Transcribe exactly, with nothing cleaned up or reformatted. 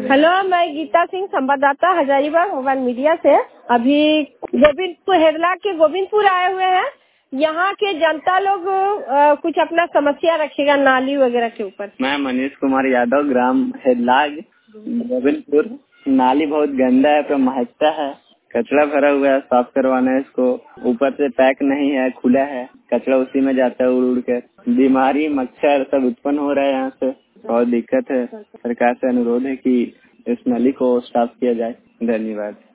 Hello, मैं गीता सिंह, संवाददाता Hazaribagh mobile media से। अभी गोविंदपुर हेरला के गोविंदपुर आए हुए हैं। यहाँ के जनता लोग आ, कुछ अपना समस्या रखेगा नाली वगैरह के ऊपर। मैं मनीष कुमार यादव, ग्राम हेरलाग, गोविंदपुर। नाली बहुत गंदा है, तो महकता है, कचरा भरा हुआ है, साफ करवाना है इसको। ऊपर से पैक नहीं है, खुला है, कचरा उसी में जाता है उड़ उड़ के। बीमारी, मच्छर सब उत्पन्न हो रहा है, यहाँ से बहुत दिक्कत है। सरकार से अनुरोध है कि इस नाली को साफ किया जाए। धन्यवाद।